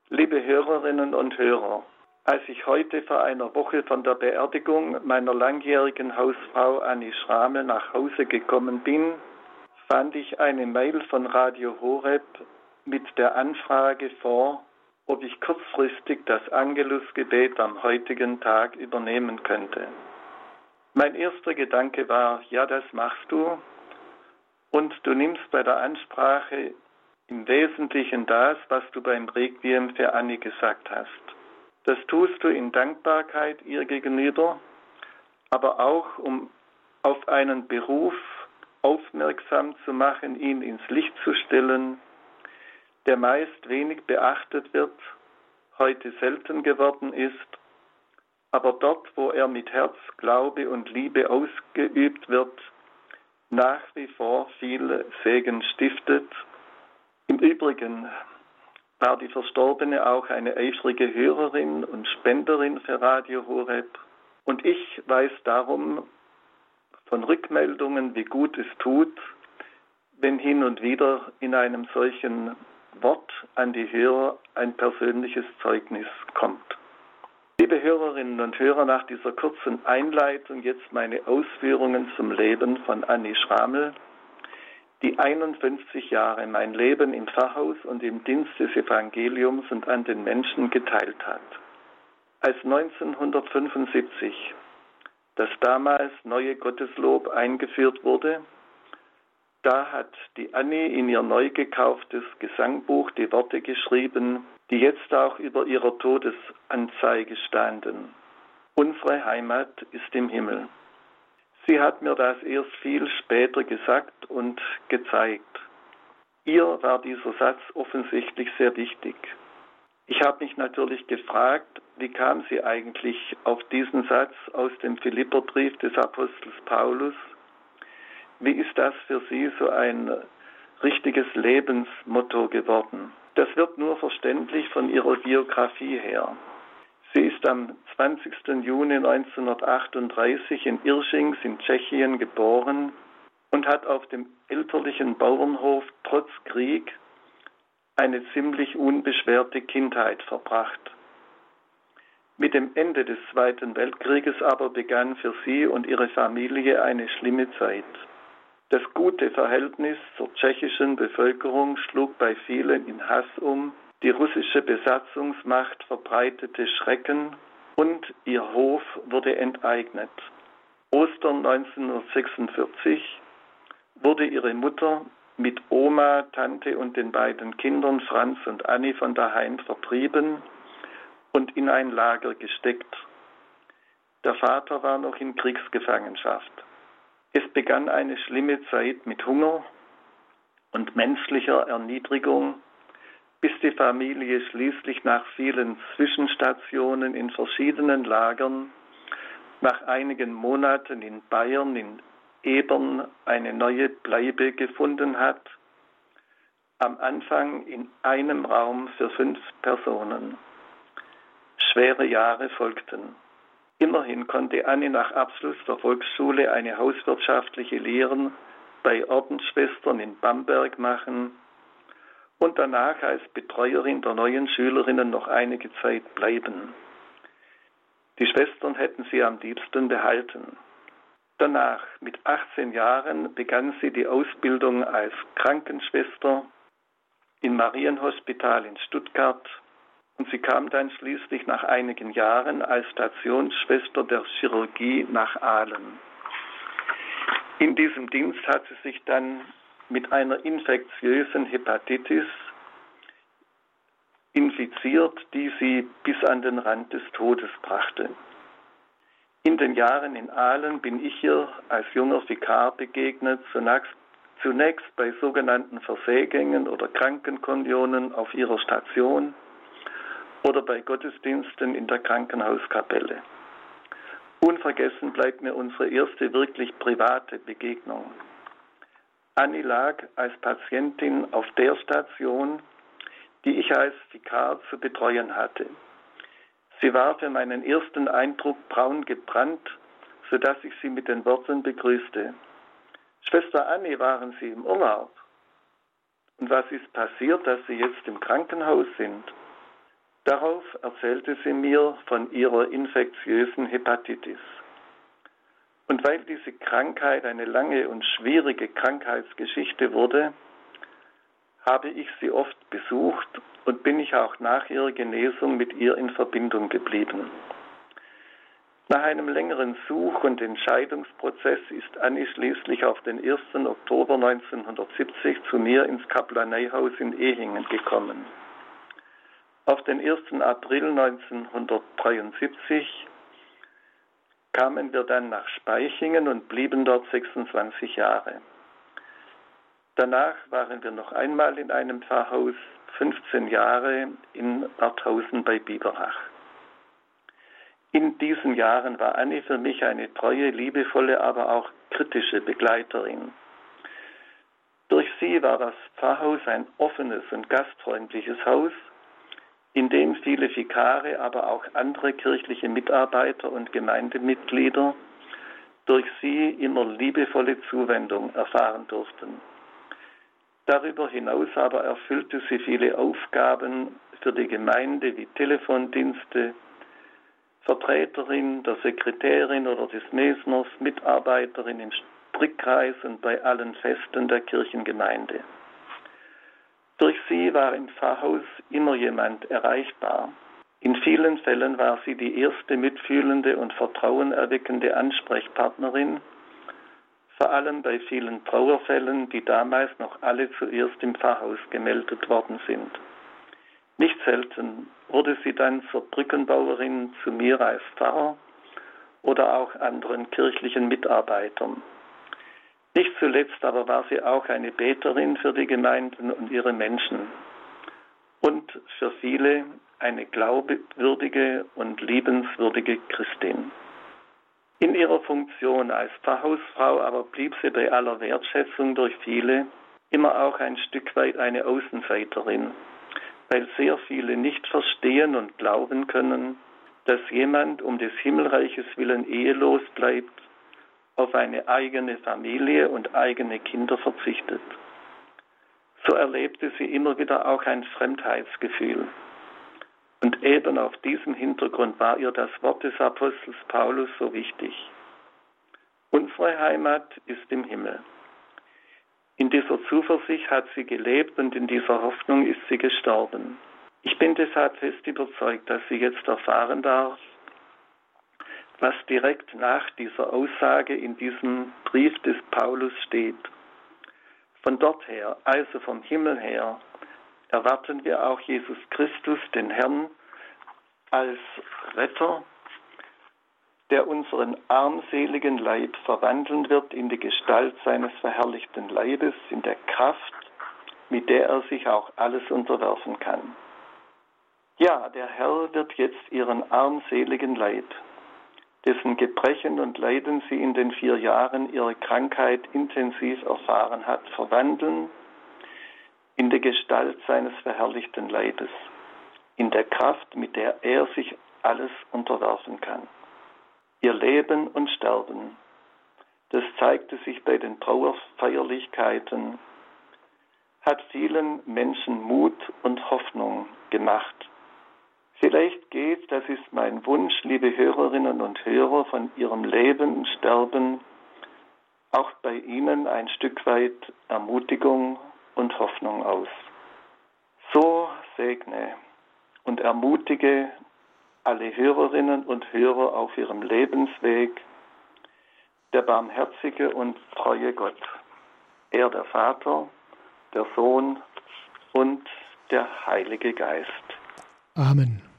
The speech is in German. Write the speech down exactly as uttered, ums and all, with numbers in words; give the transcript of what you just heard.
Liebe Hörerinnen und Hörer, als ich heute vor einer Woche von der Beerdigung meiner langjährigen Hausfrau Anni Schramel nach Hause gekommen bin, fand ich eine Mail von Radio Horeb mit der Anfrage vor, ob ich kurzfristig das Angelusgebet am heutigen Tag übernehmen könnte. Mein erster Gedanke war, ja, das machst du, und du nimmst bei der Ansprache im Wesentlichen das, was du beim Requiem für Anni gesagt hast. Das tust du in Dankbarkeit ihr gegenüber, aber auch, um auf einen Beruf aufmerksam zu machen, ihn ins Licht zu stellen, der meist wenig beachtet wird, heute selten geworden ist, aber dort, wo er mit Herz, Glaube und Liebe ausgeübt wird, nach wie vor viel Segen stiftet. Im Übrigen war die Verstorbene auch eine eifrige Hörerin und Spenderin für Radio Horeb. Und ich weiß darum von Rückmeldungen, wie gut es tut, wenn hin und wieder in einem solchen Wort an die Hörer ein persönliches Zeugnis kommt. Liebe Hörerinnen und Hörer, nach dieser kurzen Einleitung jetzt meine Ausführungen zum Leben von Anni Schramel, die einundfünfzig Jahre mein Leben im Pfarrhaus und im Dienst des Evangeliums und an den Menschen geteilt hat. Als neunzehnhundertfünfundsiebzig das damals neue Gotteslob eingeführt wurde, da hat die Anni in ihr neu gekauftes Gesangbuch die Worte geschrieben, die jetzt auch über ihrer Todesanzeige standen. Unsere Heimat ist im Himmel. Sie hat mir das erst viel später gesagt und gezeigt. Ihr war dieser Satz offensichtlich sehr wichtig. Ich habe mich natürlich gefragt, wie kam sie eigentlich auf diesen Satz aus dem Philipperbrief des Apostels Paulus? Wie ist das für sie so ein richtiges Lebensmotto geworden? Das wird nur verständlich von ihrer Biografie her. Sie ist am zwanzigsten Juni neunzehnhundertachtunddreißig in Irschings in Tschechien geboren und hat auf dem elterlichen Bauernhof trotz Krieg eine ziemlich unbeschwerte Kindheit verbracht. Mit dem Ende des Zweiten Weltkrieges aber begann für sie und ihre Familie eine schlimme Zeit. Das gute Verhältnis zur tschechischen Bevölkerung schlug bei vielen in Hass um, die russische Besatzungsmacht verbreitete Schrecken und ihr Hof wurde enteignet. Ostern neunzehnhundertsechsundvierzig wurde ihre Mutter mit Oma, Tante und den beiden Kindern Franz und Anni von daheim vertrieben und in ein Lager gesteckt. Der Vater war noch in Kriegsgefangenschaft. Es begann eine schlimme Zeit mit Hunger und menschlicher Erniedrigung, bis die Familie schließlich nach vielen Zwischenstationen in verschiedenen Lagern nach einigen Monaten in Bayern, in Ebern, eine neue Bleibe gefunden hat, am Anfang in einem Raum für fünf Personen. Schwere Jahre folgten. Immerhin konnte Anni nach Abschluss der Volksschule eine hauswirtschaftliche Lehre bei Ordensschwestern in Bamberg machen und danach als Betreuerin der neuen Schülerinnen noch einige Zeit bleiben. Die Schwestern hätten sie am liebsten behalten. Danach, mit achtzehn Jahren, begann sie die Ausbildung als Krankenschwester im Marienhospital in Stuttgart und sie kam dann schließlich nach einigen Jahren als Stationsschwester der Chirurgie nach Aalen. In diesem Dienst hat sie sich dann mit einer infektiösen Hepatitis infiziert, die sie bis an den Rand des Todes brachte. In den Jahren in Aalen bin ich ihr als junger Vikar begegnet, zunächst, zunächst bei sogenannten Versägängen oder Krankenkommunionen auf ihrer Station oder bei Gottesdiensten in der Krankenhauskapelle. Unvergessen bleibt mir unsere erste wirklich private Begegnung. Anni lag als Patientin auf der Station, die ich als Vikar zu betreuen hatte. Sie war für meinen ersten Eindruck braun gebrannt, sodass ich sie mit den Worten begrüßte. Schwester Anni, waren Sie im Urlaub? Und was ist passiert, dass Sie jetzt im Krankenhaus sind? Darauf erzählte sie mir von ihrer infektiösen Hepatitis. Und weil diese Krankheit eine lange und schwierige Krankheitsgeschichte wurde, habe ich sie oft besucht und bin ich auch nach ihrer Genesung mit ihr in Verbindung geblieben. Nach einem längeren Such- und Entscheidungsprozess ist Anni schließlich auf den ersten Oktober neunzehnhundertsiebzig zu mir ins Kaplaneihaus in Ehingen gekommen. Auf den ersten April neunzehnhundertdreiundsiebzig kamen wir dann nach Spaichingen und blieben dort sechsundzwanzig Jahre. Danach waren wir noch einmal in einem Pfarrhaus, fünfzehn Jahre in Arthausen bei Biberach. In diesen Jahren war Anni für mich eine treue, liebevolle, aber auch kritische Begleiterin. Durch sie war das Pfarrhaus ein offenes und gastfreundliches Haus, in dem viele Vikare, aber auch andere kirchliche Mitarbeiter und Gemeindemitglieder durch sie immer liebevolle Zuwendung erfahren durften. Darüber hinaus aber erfüllte sie viele Aufgaben für die Gemeinde wie Telefondienste, Vertreterin der Sekretärin oder des Mesners, Mitarbeiterin im Strickkreis und bei allen Festen der Kirchengemeinde. Durch sie war im Pfarrhaus immer jemand erreichbar. In vielen Fällen war sie die erste mitfühlende und vertrauenerweckende Ansprechpartnerin, vor allem bei vielen Trauerfällen, die damals noch alle zuerst im Pfarrhaus gemeldet worden sind. Nicht selten wurde sie dann zur Brückenbauerin zu mir als Pfarrer oder auch anderen kirchlichen Mitarbeitern. Nicht zuletzt aber war sie auch eine Beterin für die Gemeinden und ihre Menschen und für viele eine glaubwürdige und liebenswürdige Christin. In ihrer Funktion als Pfarrhausfrau aber blieb sie bei aller Wertschätzung durch viele immer auch ein Stück weit eine Außenseiterin, weil sehr viele nicht verstehen und glauben können, dass jemand um des Himmelreiches willen ehelos bleibt, auf eine eigene Familie und eigene Kinder verzichtet. So erlebte sie immer wieder auch ein Fremdheitsgefühl. Und eben auf diesem Hintergrund war ihr das Wort des Apostels Paulus so wichtig. Unsere Heimat ist im Himmel. In dieser Zuversicht hat sie gelebt und in dieser Hoffnung ist sie gestorben. Ich bin deshalb fest überzeugt, dass sie jetzt erfahren darf, was direkt nach dieser Aussage in diesem Brief des Paulus steht. Von dort her, also vom Himmel her, erwarten wir auch Jesus Christus, den Herrn, als Retter, der unseren armseligen Leib verwandeln wird in die Gestalt seines verherrlichten Leibes, in der Kraft, mit der er sich auch alles unterwerfen kann. Ja, der Herr wird jetzt ihren armseligen Leib, dessen Gebrechen und Leiden sie in den vier Jahren ihrer Krankheit intensiv erfahren hat, verwandeln in die Gestalt seines verherrlichten Leibes, in der Kraft, mit der er sich alles unterwerfen kann. Ihr Leben und Sterben, das zeigte sich bei den Trauerfeierlichkeiten, hat vielen Menschen Mut und Hoffnung gemacht. Vielleicht geht, das ist mein Wunsch, liebe Hörerinnen und Hörer, von Ihrem Leben und Sterben auch bei Ihnen ein Stück weit Ermutigung und Hoffnung aus. So segne und ermutige alle Hörerinnen und Hörer auf ihrem Lebensweg der barmherzige und treue Gott, er der Vater, der Sohn und der Heilige Geist. Amen.